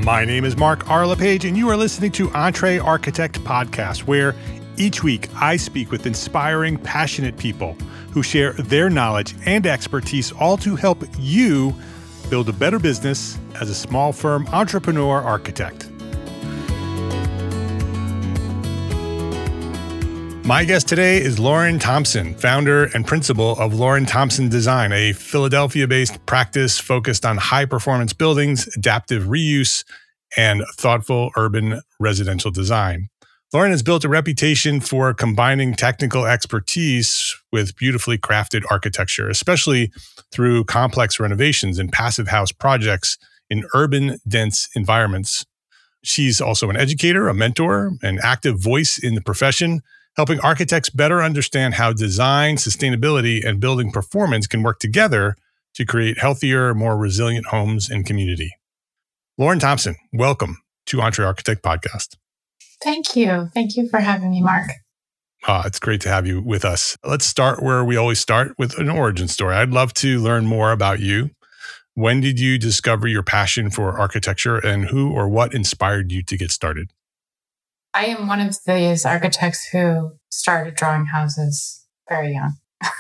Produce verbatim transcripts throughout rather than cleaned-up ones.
My name is Mark R. LePage, and you are listening to Entre Architect Podcast, where each week I speak with inspiring, passionate people who share their knowledge and expertise, all to help you build a better business as a small firm entrepreneur architect. My guest today is Lauren Thompson, founder and principal of Lauren Thompson Design, a Philadelphia-based practice focused on high-performance buildings, adaptive reuse, and thoughtful urban residential design. Lauren has built a reputation for combining technical expertise with beautifully crafted architecture, especially through complex renovations and passive house projects in urban, dense environments. She's also an educator, a mentor, an active voice in the profession, helping architects better understand how design, sustainability, and building performance can work together to create healthier, more resilient homes and community. Lauren Thompson, welcome to Entre Architect Podcast. Thank you. Thank you for having me, Mark. Uh, it's great to have you with us. Let's start where we always start, with an origin story. I'd love to learn more about you. When did you discover your passion for architecture, and who or what inspired you to get started? I am one of these architects who started drawing houses very young.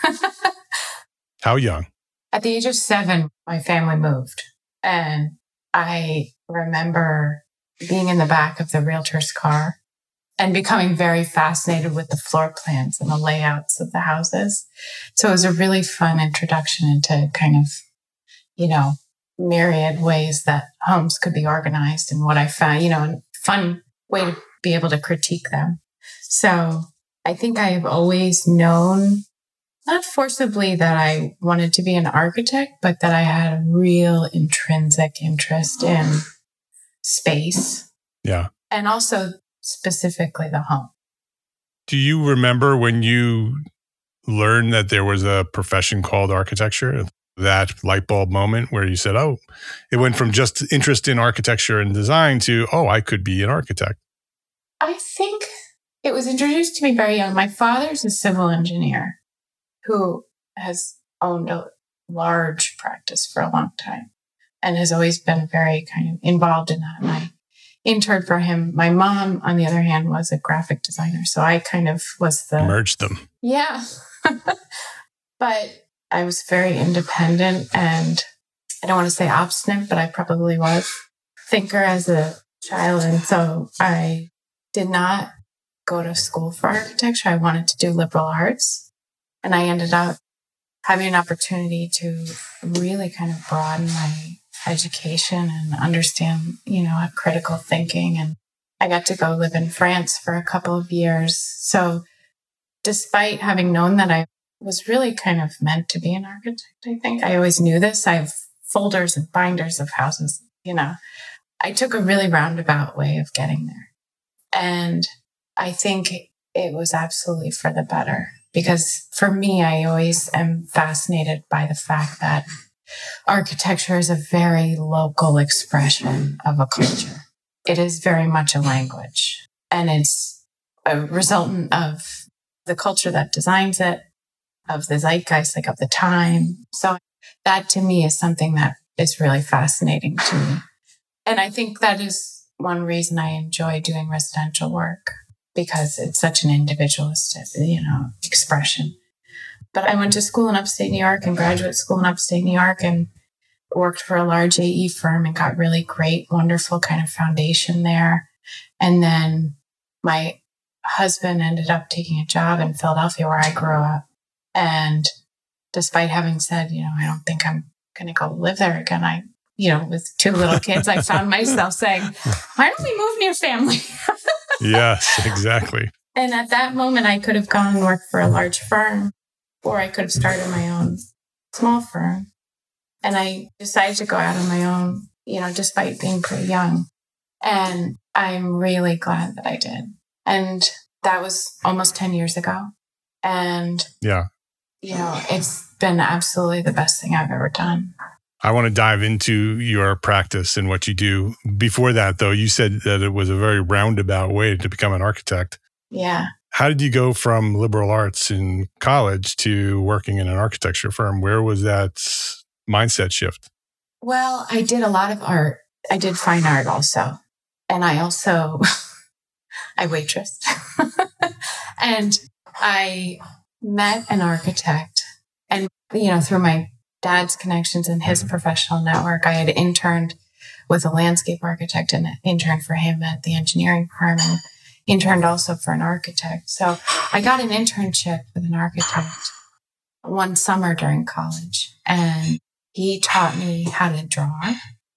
How young? At the age of seven, my family moved. And I remember being in the back of the realtor's car and becoming very fascinated with the floor plans and the layouts of the houses. So it was a really fun introduction into kind of, you know, myriad ways that homes could be organized, and what I found, you know, a fun way to be able to critique them. So I think I've always known, not forcibly that I wanted to be an architect, but that I had a real intrinsic interest in space. Yeah. And also specifically the home. Do you remember when you learned that there was a profession called architecture? That light bulb moment where you said, oh, it went from just interest in architecture and design to, oh, I could be an architect. I think it was introduced to me very young. My father's a civil engineer who has owned a large practice for a long time and has always been very kind of involved in that. And I interned for him. My mom, on the other hand, was a graphic designer. So I kind of was the... Merged them. Yeah. But I was very independent, and I don't want to say obstinate, but I probably was thinker as a child. And so I did not go to school for architecture. I wanted to do liberal arts. And I ended up having an opportunity to really kind of broaden my education and understand, you know, critical thinking. And I got to go live in France for a couple of years. So despite having known that I was really kind of meant to be an architect, I think I always knew this. I have folders and binders of houses, you know. I took a really roundabout way of getting there. And I think it was absolutely for the better, because for me, I always am fascinated by the fact that architecture is a very local expression of a culture. It is very much a language, and it's a resultant of the culture that designs it, of the zeitgeist, like of the time. So that to me is something that is really fascinating to me. And I think that is one reason I enjoy doing residential work, because it's such an individualistic, you know, expression. But I went to school in upstate New York and graduate school in upstate New York and worked for a large A E firm and got really great, wonderful kind of foundation there. And then my husband ended up taking a job in Philadelphia where I grew up. And despite having said, you know, I don't think I'm going to go live there again, I you know, with two little kids, I found myself saying, why don't we move near family? Yes, exactly. And at that moment, I could have gone and worked for a large firm, or I could have started my own small firm. And I decided to go out on my own, you know, despite being pretty young. And I'm really glad that I did. And that was almost ten years ago. And, yeah, you know, it's been absolutely the best thing I've ever done. I want to dive into your practice and what you do. Before that, though, you said that it was a very roundabout way to become an architect. Yeah. How did you go from liberal arts in college to working in an architecture firm? Where was that mindset shift? Well, I did a lot of art I did fine art also. And I also, I waitressed. And I met an architect. And, you know, through my dad's connections and his professional network, I had interned with a landscape architect and interned for him at the engineering firm and interned also for an architect. So I got an internship with an architect one summer during college, and he taught me how to draw.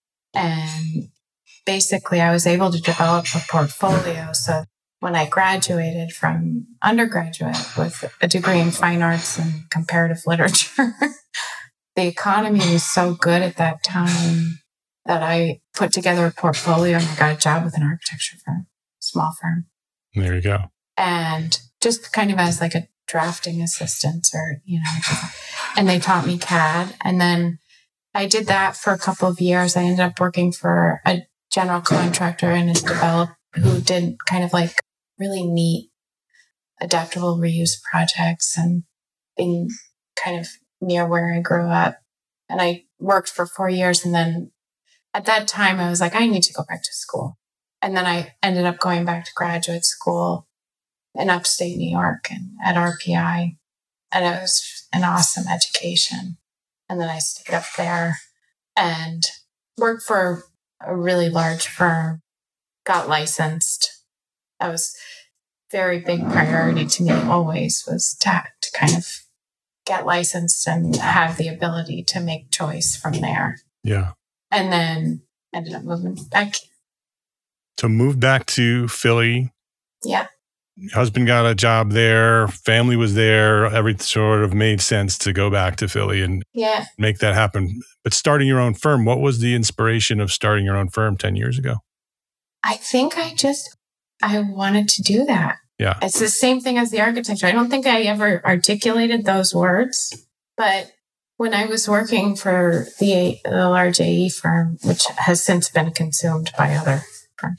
And basically I was able to develop a portfolio. So when I graduated from undergraduate with a degree in fine arts and comparative literature, the economy was so good at that time that I put together a portfolio and I got a job with an architecture firm, small firm. There you go. And just kind of as like a drafting assistant or, you know, and they taught me C A D. And then I did that for a couple of years. I ended up working for a general contractor and a developer who did kind of like really neat adaptable reuse projects and being kind of near where I grew up. And I worked for four years. And then at that time, I was like, I need to go back to school. And then I ended up going back to graduate school in upstate New York and at R P I. And it was an awesome education. And then I stayed up there and worked for a really large firm, got licensed. That was a very big priority to me always, was to, to kind of get licensed and have the ability to make choice from there. Yeah. And then ended up moving back. So moved back to Philly. Yeah. Husband got a job there. Family was there. Everything sort of made sense to go back to Philly and yeah. make that happen. But starting your own firm, what was the inspiration of starting your own firm ten years ago? I think I just, I wanted to do that. Yeah. It's the same thing as the architecture. I don't think I ever articulated those words, but when I was working for the, the large A E firm, which has since been consumed by other firms,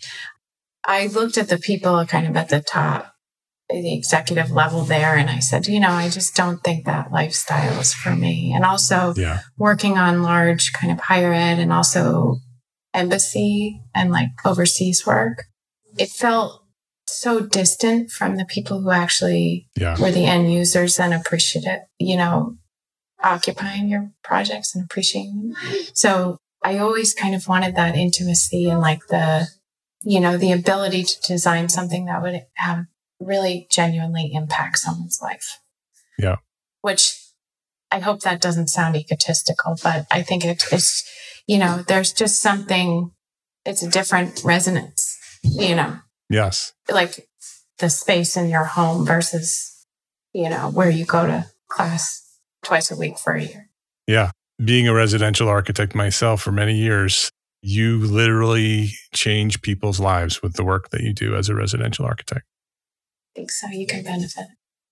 I looked at the people kind of at the top, the executive level there, and I said, you know, I just don't think that lifestyle is for me. And also yeah. working on large kind of higher ed and also embassy and like overseas work, it felt so distant from the people who actually yeah. were the end users and appreciative, you know, occupying your projects and appreciating them. So I always kind of wanted that intimacy and like the, you know, the ability to design something that would have really genuinely impact someone's life. Yeah. Which I hope that doesn't sound egotistical, but I think it, it's, you know, there's just something, it's a different resonance, you know. Yes. Like the space in your home versus, you know, where you go to class twice a week for a year. Yeah. Being a residential architect myself for many years, you literally change people's lives with the work that you do as a residential architect. I think so. You can benefit.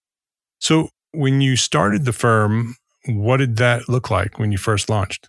So when you started the firm, what did that look like when you first launched?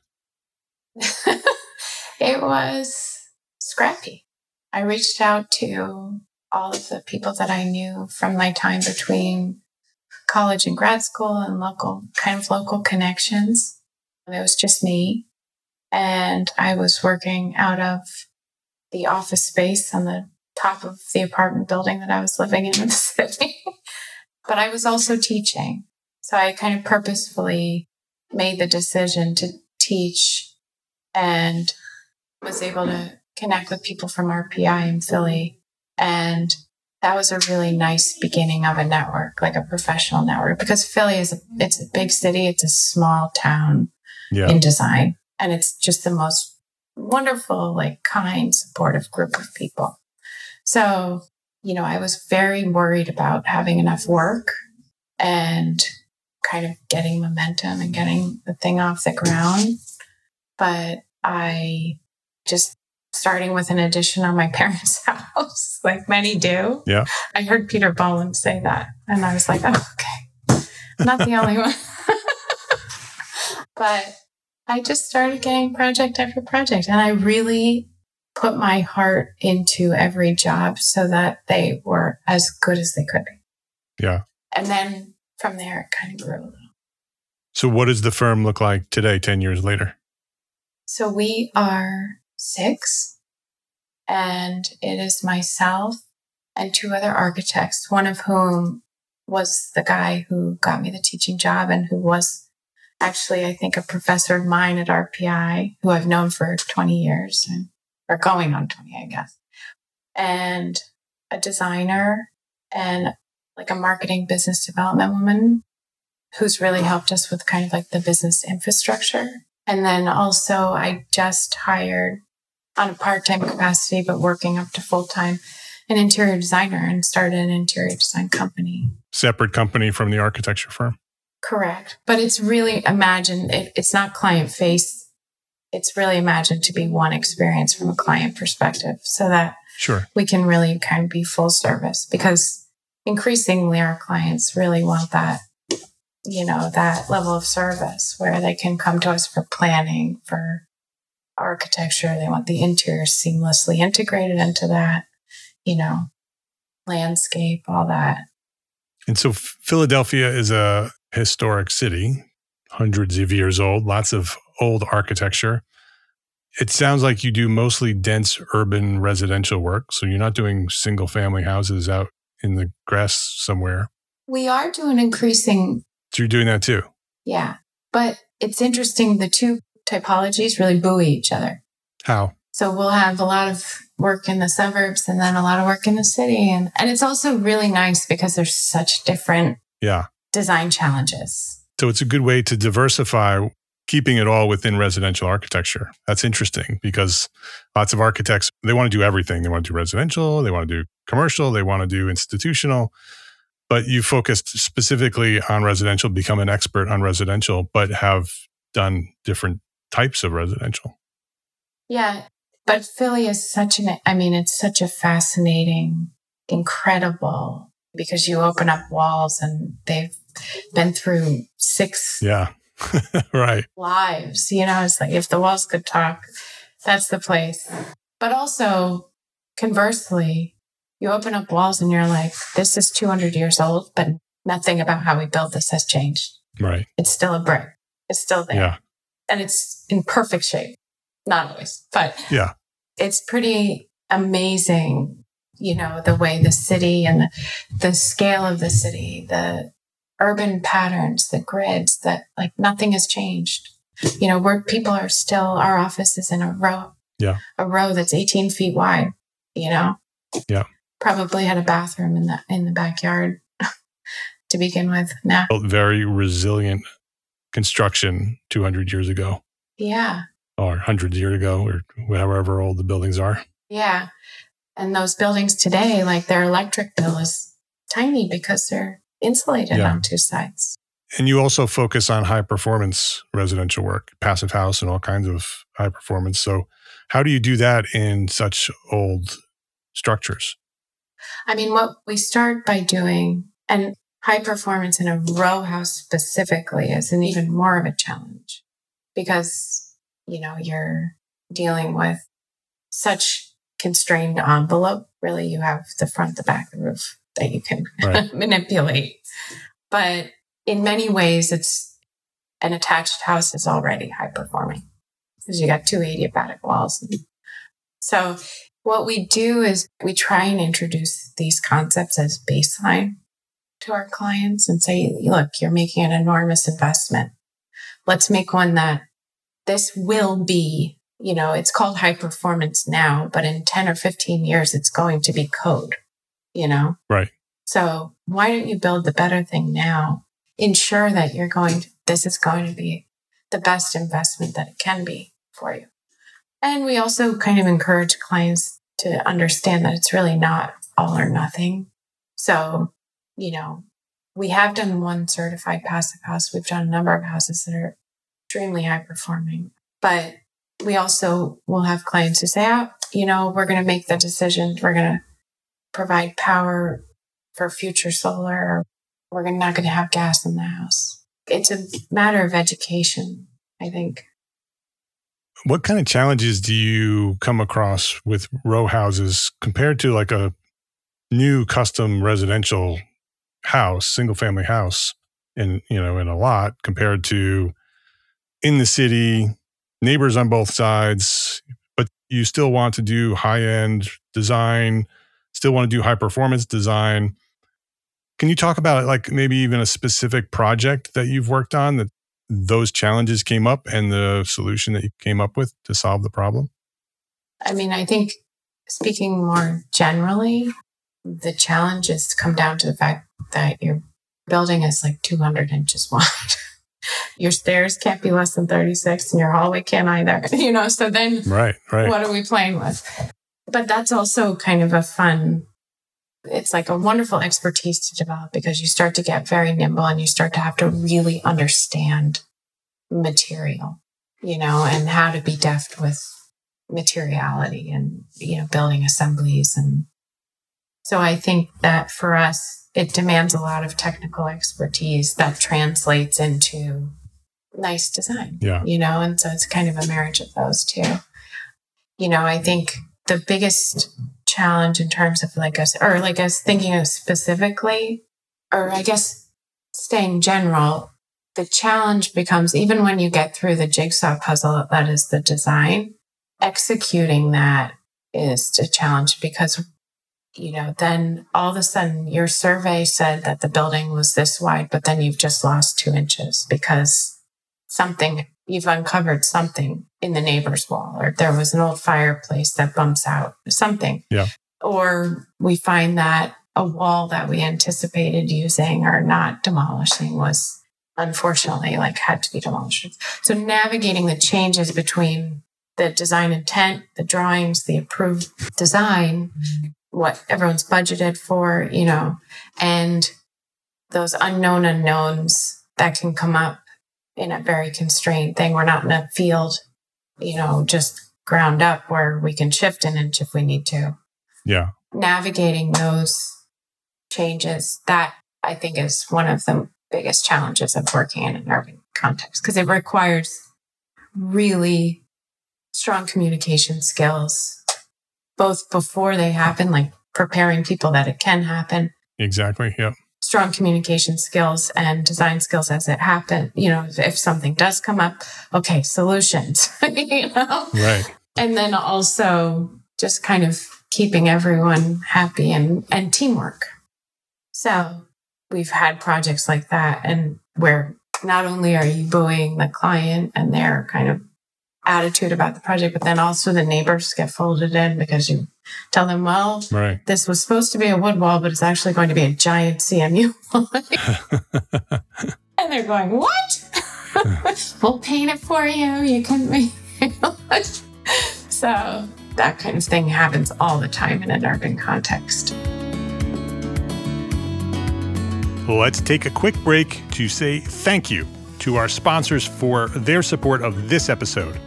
It was scrappy. I reached out to all of the people that I knew from my time between college and grad school and local, kind of local connections. It was just me. And I was working out of the office space on the top of the apartment building that I was living in in the city. But I was also teaching. So I kind of purposefully made the decision to teach and was able to connect with people from R P I in Philly. And that was a really nice beginning of a network, like a professional network, because Philly is a, it's a big city. It's a small town yeah. in design. And it's just the most wonderful, like kind, supportive group of people. So, you know, I was very worried about having enough work and kind of getting momentum and getting the thing off the ground. But I just, starting with an addition on my parents' house, like many do. Yeah. I heard Peter Boland say that. And I was like, oh, okay. I'm not the only one. But I just started getting project after project. And I really put my heart into every job so that they were as good as they could be. Yeah. And then from there, it kind of grew a little. So what does the firm look like today, ten years later? So we are six. And it is myself and two other architects, one of whom was the guy who got me the teaching job and who was actually, I think, a professor of mine at R P I, who I've known for twenty years, and, or going on twenty, I guess. And a designer and like a marketing business development woman who's really helped us with kind of like the business infrastructure. And then also I just hired on a part-time capacity, but working up to full-time, an interior designer and started an interior design company. Separate company from the architecture firm? Correct. But it's really imagined, it, it's not client face. It's really imagined to be one experience from a client perspective so that sure, we can really kind of be full service, because increasingly our clients really want that, you know, that level of service where they can come to us for planning, for architecture. They want the interior seamlessly integrated into that, you know, landscape, all that. And so Philadelphia is a historic city, hundreds of years old, lots of old architecture. It sounds like you do mostly dense urban residential work. So you're not doing single family houses out in the grass somewhere. We are doing increasing. So you're doing that too? Yeah. But it's interesting. The two typologies really buoy each other. How? So we'll have a lot of work in the suburbs and then a lot of work in the city. And, and it's also really nice because there's such different yeah. design challenges. So it's a good way to diversify, keeping it all within residential architecture. That's interesting because lots of architects, they want to do everything. They want to do residential, they want to do commercial, they want to do institutional. But you focused specifically on residential, become an expert on residential, but have done different types of residential. Yeah. But Philly is such an, I mean, it's such a fascinating, incredible, because you open up walls and they've been through six yeah, right. lives. You know, it's like if the walls could talk, that's the place. But also, conversely, you open up walls and you're like, this is two hundred years old, but nothing about how we built this has changed. Right. It's still a brick. It's still there. Yeah. And it's in perfect shape. Not always, but yeah, it's pretty amazing, you know, the way the city and the, the scale of the city, the urban patterns, the grids, that like nothing has changed. You know, where people are still, our office is in a row, yeah, a row that's eighteen feet wide, you know, yeah, probably had a bathroom in the, in the backyard to begin with. Now, very resilient construction two hundred years ago. Yeah. Or one hundred years ago, or however old the buildings are. Yeah. And those buildings today, like their electric bill is tiny because they're insulated yeah. on two sides. And you also focus on high performance residential work, passive house and all kinds of high performance. So how do you do that in such old structures? I mean, what we start by doing, and high performance in a row house specifically is an even more of a challenge because you know, you're dealing with such constrained envelope. Really, you have the front, the back, the roof that you can right. manipulate. But in many ways, it's an attached house is already high performing because you got two adiabatic walls. So what we do is we try and introduce these concepts as baseline to our clients and say, look, you're making an enormous investment. Let's make one that this will be, you know, it's called high performance now, but in ten or fifteen years, it's going to be code, you know? Right. So why don't you build the better thing now? Ensure that you're going to, this is going to be the best investment that it can be for you. And we also kind of encourage clients to understand that it's really not all or nothing. So, you know, we have done one certified passive house. We've done a number of houses that are extremely high performing, but we also will have clients who say, oh, you know, we're going to make the decision. We're going to provide power for future solar. We're not going to have gas in the house. It's a matter of education, I think. What kind of challenges do you come across with row houses compared to like a new custom residential house, single family house in, you know, in a lot compared to in the city, neighbors on both sides, but you still want to do high-end design, still want to do high-performance design. Can you talk about like maybe even a specific project that you've worked on that those challenges came up and the solution that you came up with to solve the problem? I mean, I think speaking more generally, the challenges come down to the fact that your building is like two hundred inches wide. Your stairs can't be less than thirty-six and your hallway can't either, you know, so then right, right. What are we playing with? But that's also kind of a fun, it's like a wonderful expertise to develop because you start to get very nimble and you start to have to really understand material, you know, and how to be deft with materiality and, you know, building assemblies. And so I think that for us, it demands a lot of technical expertise that translates into nice design, yeah. you know, and so it's kind of a marriage of those two. You know, I think the biggest challenge in terms of like us, or like us thinking of specifically, or I guess staying general, the challenge becomes even when you get through the jigsaw puzzle, that is the design, executing that is a challenge because, you know, then all of a sudden your survey said that the building was this wide, but then you've just lost two inches because something, you've uncovered something in the neighbor's wall, or there was an old fireplace that bumps out, something. Yeah. Or we find that a wall that we anticipated using or not demolishing was unfortunately like had to be demolished. So navigating the changes between the design intent, the drawings, the approved design, what everyone's budgeted for, you know, and those unknown unknowns that can come up in a very constrained thing. We're not in a field, you know, just ground up where we can shift an inch if we need to. Yeah. Navigating those changes, that I think is one of the biggest challenges of working in an urban context because it requires really strong communication skills, both before they happen, like preparing people that it can happen. Exactly. Yeah. Strong communication skills and design skills as it happens. You know, if, if something does come up, okay, solutions, you know? Right. And then also just kind of keeping everyone happy and, and teamwork. So we've had projects like that and where not only are you buoying the client and their kind of attitude about the project, but then also the neighbors get folded in because you tell them, well, right. This was supposed to be a wood wall, but it's actually going to be a giant C M U wall. And they're going, what? We'll paint it for you. You can make it. So that kind of thing happens all the time in an urban context. Let's take a quick break to say thank you to our sponsors for their support of this episode.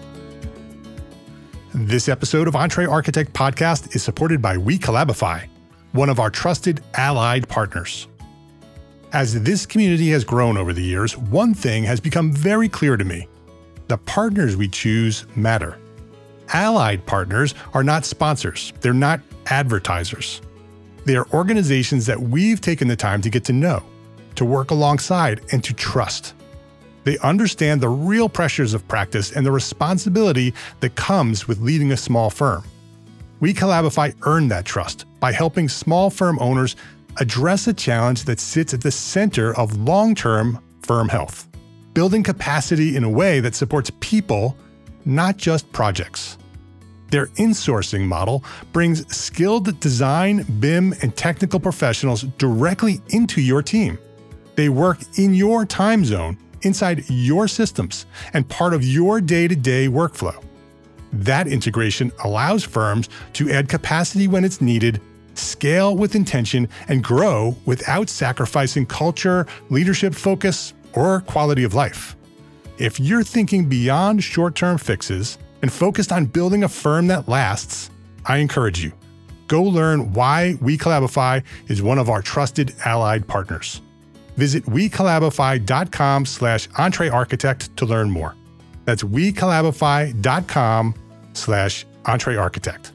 This episode of Entre Architect Podcast is supported by WeCollabify, one of our trusted allied partners. As this community has grown over the years, one thing has become very clear to me. The partners we choose matter. Allied partners are not sponsors. They're not advertisers. They are organizations that we've taken the time to get to know, to work alongside, and to trust. They understand the real pressures of practice and the responsibility that comes with leading a small firm. WeCollabify earned that trust by helping small firm owners address a challenge that sits at the center of long-term firm health, building capacity in a way that supports people, not just projects. Their insourcing model brings skilled design, B I M, and technical professionals directly into your team. They work in your time zone, inside your systems, and part of your day-to-day workflow. That integration allows firms to add capacity when it's needed, scale with intention, and grow without sacrificing culture, leadership focus, or quality of life. If you're thinking beyond short-term fixes and focused on building a firm that lasts, I encourage you. Go learn why WeCollabify is one of our trusted allied partners. Visit WeCollabify.com slash EntreArchitect to learn more. That's WeCollabify.com slash EntreArchitect.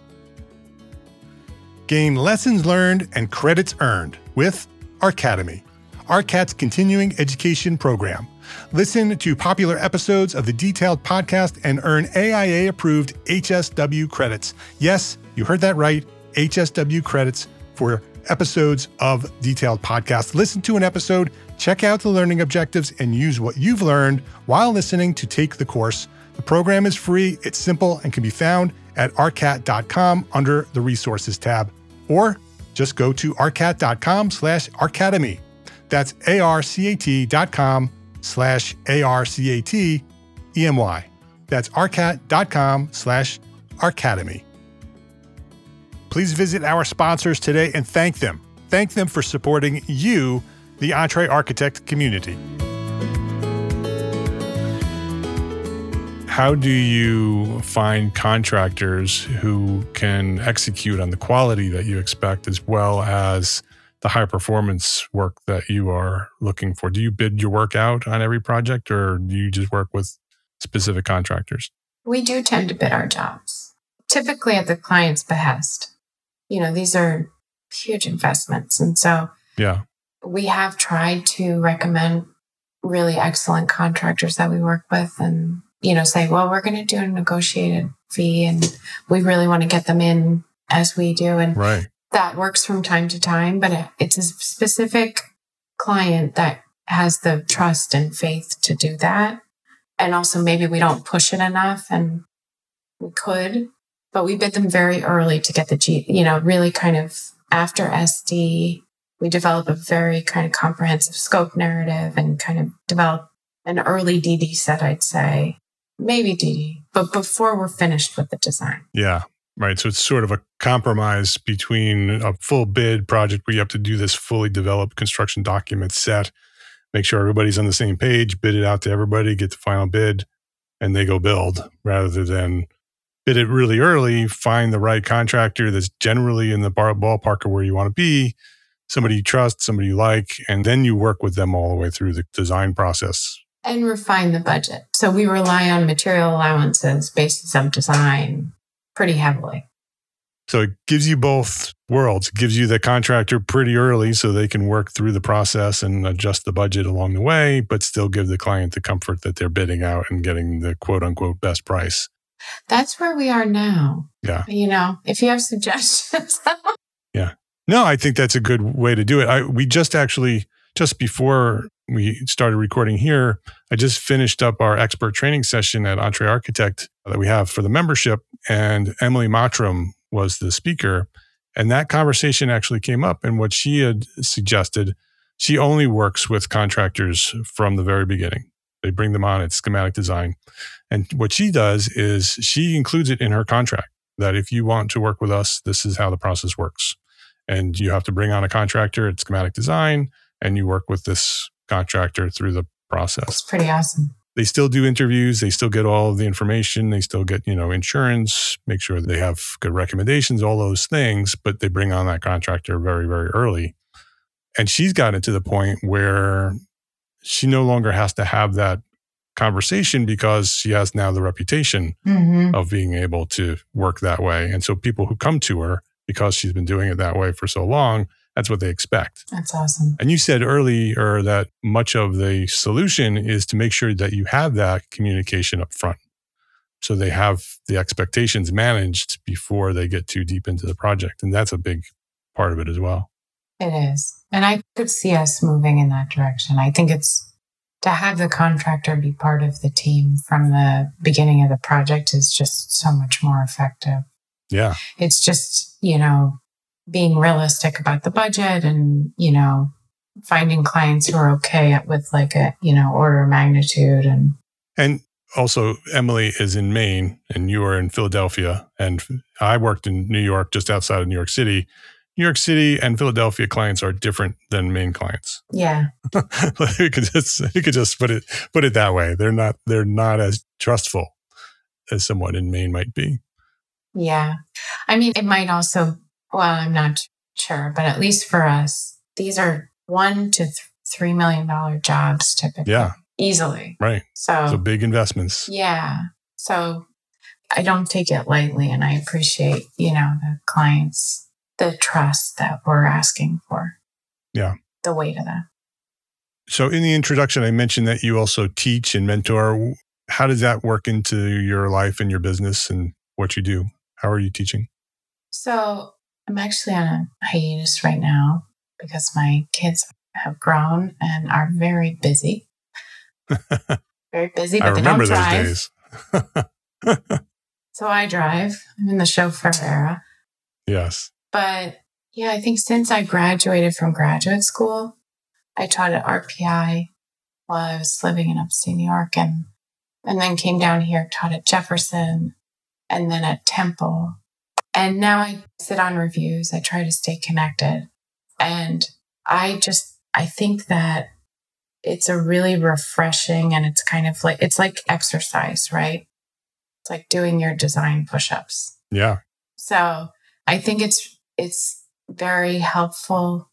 Gain lessons learned and credits earned with Arcademy, ARCAT's continuing education program, Listen to popular episodes of the Detailed podcast and earn A I A-approved H S W credits. Yes, you heard that right, H S W credits for episodes of Detailed podcast. Listen to an episode, check out the learning objectives, and use what you've learned while listening to take the course. The program is free, it's simple, and can be found at A R C A T dot com under the Resources tab. Or just go to arcat dot com slash arcademy. That's A R C A T dot com slash A R C A T E M Y. That's arcat dot com slash arcademy. Please visit our sponsors today and thank them. Thank them for supporting you, the EntreArchitect community. How do you find contractors who can execute on the quality that you expect as well as the high performance work that you are looking for? Do you bid your work out on every project, or do you just work with specific contractors? We do tend to bid our jobs, typically at the client's behest. You know, these are huge investments. And so yeah, we have tried to recommend really excellent contractors that we work with and, you know, say, well, we're going to do a negotiated fee and we really want to get them in as we do. And right. that works from time to time, but it's a specific client that has the trust and faith to do that. And also maybe we don't push it enough, and we could, but we bid them very early to get the G, you know, really kind of after S D, we develop a very kind of comprehensive scope narrative and kind of develop an early D D set, I'd say, maybe D D, but before we're finished with the design. Yeah. Right. So it's sort of a compromise between a full bid project where you have to do this fully developed construction document set, make sure everybody's on the same page, bid it out to everybody, get the final bid, and they go build, rather than bid it really early, find the right contractor that's generally in the bar- ballpark of where you want to be, somebody you trust, somebody you like, and then you work with them all the way through the design process. And refine the budget. So we rely on material allowances, basis of design, pretty heavily. So it gives you both worlds. It gives you the contractor pretty early so they can work through the process and adjust the budget along the way, but still give the client the comfort that they're bidding out and getting the quote unquote best price. That's where we are now. Yeah. You know, if you have suggestions. Yeah. No, I think that's a good way to do it. I, we just actually, just before we started recording here, I just finished up our expert training session at EntreArchitect that we have for the membership. And Emily Mottram was the speaker. And that conversation actually came up. And what she had suggested, she only works with contractors from the very beginning. They bring them on at schematic design. And what she does is she includes it in her contract that if you want to work with us, this is how the process works. And you have to bring on a contractor at schematic design, and you work with this contractor through the process. It's pretty awesome. They still do interviews. They still get all of the information. They still get, you know, insurance, make sure they have good recommendations, all those things, but they bring on that contractor very, very early. And she's gotten to the point where she no longer has to have that conversation because she has now the reputation mm-hmm. of being able to work that way. And so people who come to her, because she's been doing it that way for so long, that's what they expect. That's awesome. And you said earlier that much of the solution is to make sure that you have that communication up front. So they have the expectations managed before they get too deep into the project. And that's a big part of it as well. It is. And I could see us moving in that direction. I think it's to have the contractor be part of the team from the beginning of the project is just so much more effective. Yeah. It's just, you know, being realistic about the budget and, you know, finding clients who are okay with like a, you know, order of magnitude. And and also Emily is in Maine and you are in Philadelphia, and I worked in New York, just outside of New York City. New York City and Philadelphia clients are different than Maine clients. Yeah. you could just you could just put it put it that way. They're not they're not as trustful as someone in Maine might be. Yeah. I mean, it might also, well, I'm not sure, but at least for us, these are one to th- three million dollar jobs typically. Yeah. Easily. Right. So, so big investments. Yeah. So I don't take it lightly, and I appreciate, you know, the clients, the trust that we're asking for. Yeah. The weight of that. So in the introduction, I mentioned that you also teach and mentor. How does that work into your life and your business and what you do? How are you teaching? So I'm actually on a hiatus right now because my kids have grown and are very busy. Very busy, but I they remember don't those drive. days. So I drive. I'm in the chauffeur era. Yes. But yeah, I think since I graduated from graduate school, I taught at R P I while I was living in upstate New York, and and then came down here, taught at Jefferson, and then at Temple. And now I sit on reviews. I try to stay connected. And I just, I think that it's a really refreshing, and it's kind of like, it's like exercise, right? It's like doing your design push-ups. Yeah. So I think it's, it's very helpful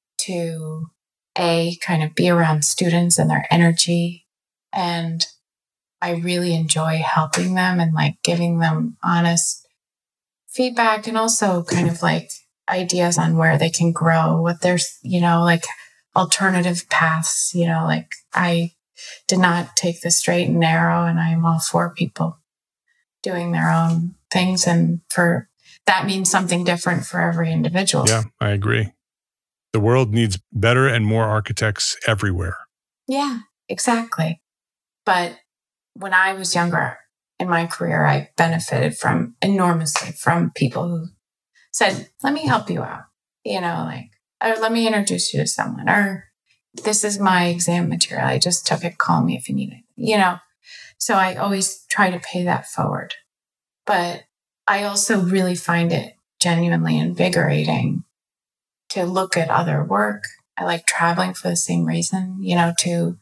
to A, kind of be around students and their energy. And I really enjoy helping them and like giving them honest feedback, and also kind of like ideas on where they can grow, what there's, you know, like alternative paths, you know, like I did not take the straight and narrow, and I'm all for people doing their own things. And for that means something different for every individual. Yeah, I agree. The world needs better and more architects everywhere. Yeah, exactly. But when I was younger in my career, I benefited from enormously from people who said, let me help you out, you know, like, or let me introduce you to someone, or this is my exam material. I just took it. Call me if you need it, you know? So I always try to pay that forward. But I also really find it genuinely invigorating to look at other work. I like traveling for the same reason, you know, to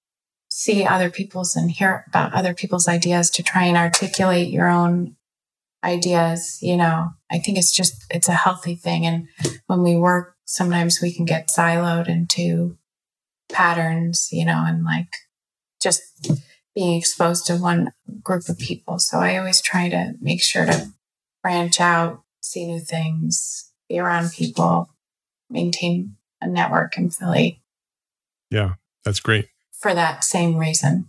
see other people's and hear about other people's ideas, to try and articulate your own ideas. You know, I think it's just, it's a healthy thing. And when we work, sometimes we can get siloed into patterns, you know, and like just being exposed to one group of people. So I always try to make sure to branch out, see new things, be around people, maintain a network in Philly. Yeah, that's great. For that same reason.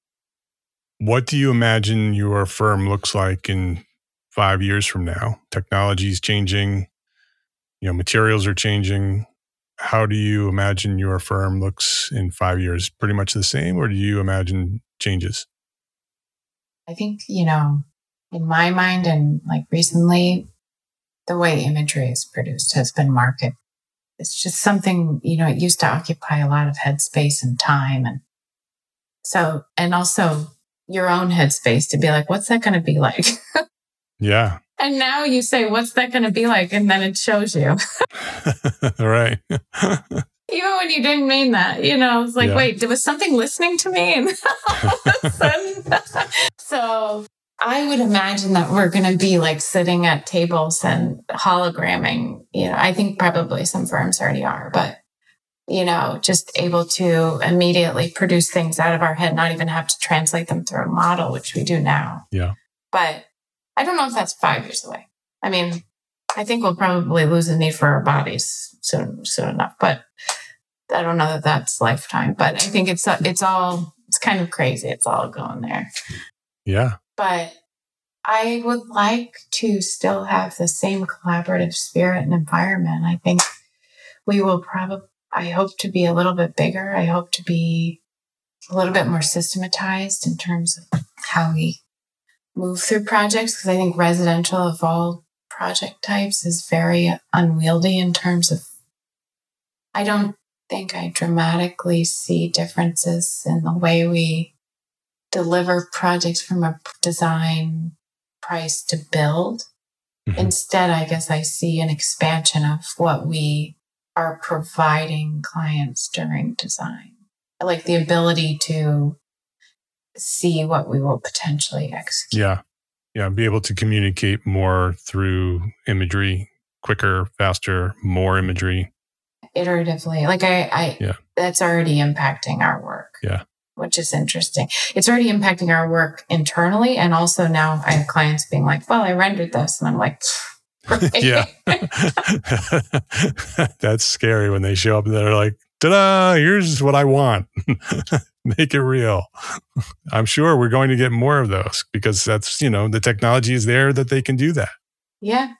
What do you imagine your firm looks like in five years from now? Technology is changing, you know, materials are changing. How do you imagine your firm looks in five years? Pretty much the same, or do you imagine changes? I think, you know, in my mind and like recently, the way imagery is produced has been market. It's just something, you know, it used to occupy a lot of headspace and time. And so, and also your own headspace to be like, what's that going to be like? Yeah. And now you say, what's that going to be like? And then it shows you. Right. Even when you didn't mean that, you know, it's like, yeah. wait, was something listening to me? And all of a sudden, so I would imagine that we're going to be like sitting at tables and hologramming, you know, I think probably some firms already are, but, you know, just able to immediately produce things out of our head, not even have to translate them through a model, which we do now. Yeah. But I don't know if that's five years away. I mean, I think we'll probably lose the need for our bodies soon, soon enough, but I don't know that that's lifetime, but I think it's, it's all, it's kind of crazy. It's all going there. Yeah. But I would like to still have the same collaborative spirit and environment. I think we will probably, I hope to be a little bit bigger. I hope to be a little bit more systematized in terms of how we move through projects, because I think residential of all project types is very unwieldy in terms of, I don't think I dramatically see differences in the way we deliver projects from a design price to build. Mm-hmm. Instead, I guess I see an expansion of what we are providing clients during design. I like the ability to see what we will potentially execute. Yeah. Yeah. Be able to communicate more through imagery, quicker, faster, more imagery. Iteratively. Like I, I yeah. that's already impacting our work. Yeah. Which is interesting. It's already impacting our work internally. And also now I have clients being like, well, I rendered this. And I'm like, yeah. That's scary when they show up and they're like, ta-da, here's what I want. Make it real. I'm sure we're going to get more of those because that's, you know, the technology is there that they can do that. Yeah.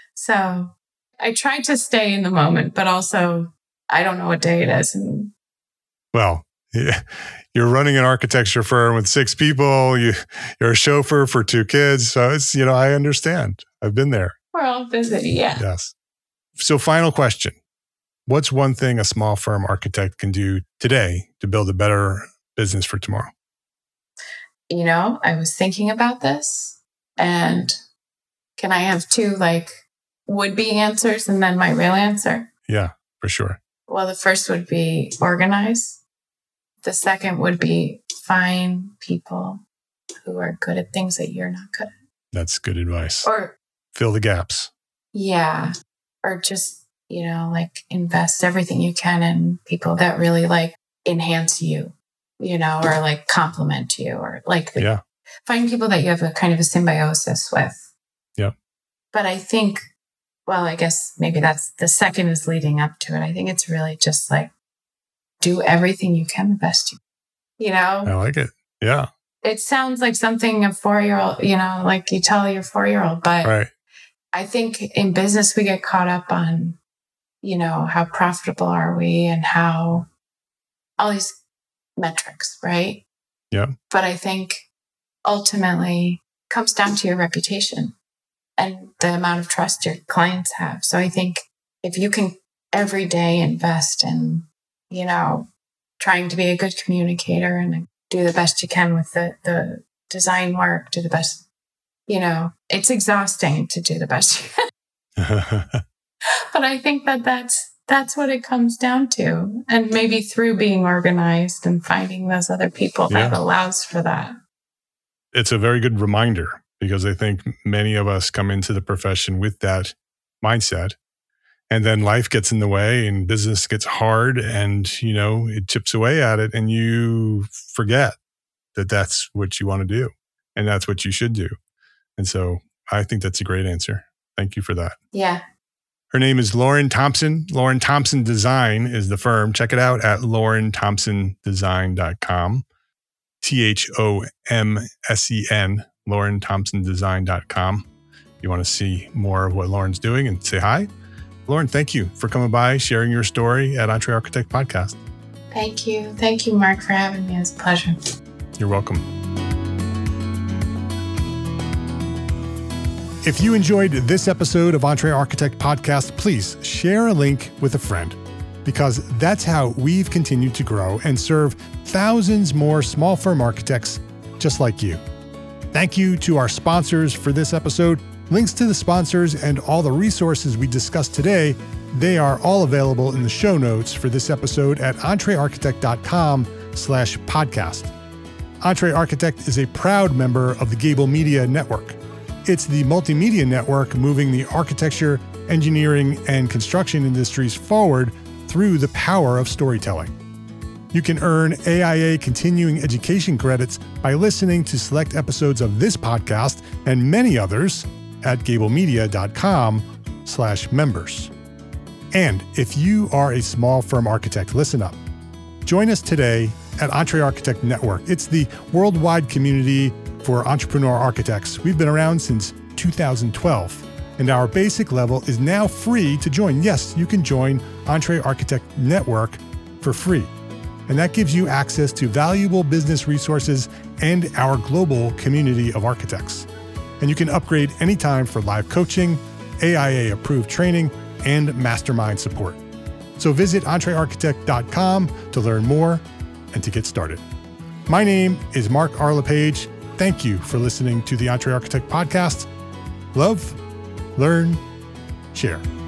So I try to stay in the moment, but also I don't know what day it is. And well, yeah, you're running an architecture firm with six people. You, you're a chauffeur for two kids. So it's, you know, I understand. I've been there. We're all busy. Yeah. Yes. So final question. What's one thing a small firm architect can do today to build a better business for tomorrow? You know, I was thinking about this, and can I have two like would-be answers and then my real answer? Yeah, for sure. Well, the first would be organize. The second would be find people who are good at things that you're not good at. That's good advice. Or fill the gaps. Yeah. Or just, you know, like invest everything you can in people that really like enhance you, you know, or like complement you, or like the, yeah. find people that you have a kind of a symbiosis with. Yeah. But I think, well, I guess maybe that's the second is leading up to it. I think it's really just like do everything you can the best you can, you know? I like it. Yeah. It sounds like something a four-year-old, you know, like you tell your four-year-old, but right. I think in business we get caught up on, you know, how profitable are we and how all these metrics, right? Yeah. But I think ultimately it comes down to your reputation and the amount of trust your clients have. So I think if you can every day invest in, you know, trying to be a good communicator and do the best you can with the, the design work, do the best, you know, it's exhausting to do the best you can. But I think that that's, that's what it comes down to. And maybe through being organized and finding those other people yeah. that allows for that. It's a very good reminder because I think many of us come into the profession with that mindset. And then life gets in the way and business gets hard and, you know, it chips away at it and you forget that that's what you want to do and that's what you should do. And so I think that's a great answer. Thank you for that. Yeah. Her name is Lauren Thompson. Lauren Thompson Design is the firm. Check it out at lauren thompson design dot com. T H O M S E N, lauren thompson design dot com. If you want to see more of what Lauren's doing and say hi. Lauren, thank you for coming by, sharing your story at Entre Architect Podcast. Thank you. Thank you, Mark, for having me. It was a pleasure. You're welcome. If you enjoyed this episode of Entre Architect Podcast, please share a link with a friend, because that's how we've continued to grow and serve thousands more small firm architects just like you. Thank you to our sponsors for this episode. Links to the sponsors and all the resources we discussed today, they are all available in the show notes for this episode at entrearchitect.com slash podcast. Entre Architect is a proud member of the Gable Media Network. It's the multimedia network moving the architecture, engineering, and construction industries forward through the power of storytelling. You can earn A I A continuing education credits by listening to select episodes of this podcast and many others at gablemedia.com slash members. And if you are a small firm architect, listen up. Join us today at Entre Architect Network. It's the worldwide community for entrepreneur architects. We've been around since two thousand twelve, and our basic level is now free to join. Yes, you can join Entre Architect Network for free. And that gives you access to valuable business resources and our global community of architects. And you can upgrade anytime for live coaching, A I A-approved training, and mastermind support. So visit entre architect dot com to learn more and to get started. My name is Mark R. LePage. Thank you for listening to the Entre Architect Podcast. Love, learn, share.